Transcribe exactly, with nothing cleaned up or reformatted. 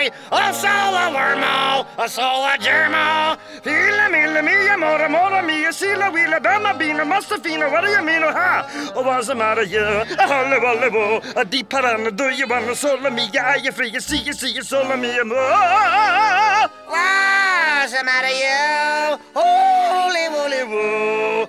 me, a sola wormo, a sola germo. Fila milla mia, mora mora mia, sila willa, dama bina, mustafina, what do you mean, ha? Oh, what's the matter, yeah? A holle volle wo, a deep parana, do you want a sola mia, are you free, see you, see you, sola mia, mo? What's the matter, you? Holy, holy, woo.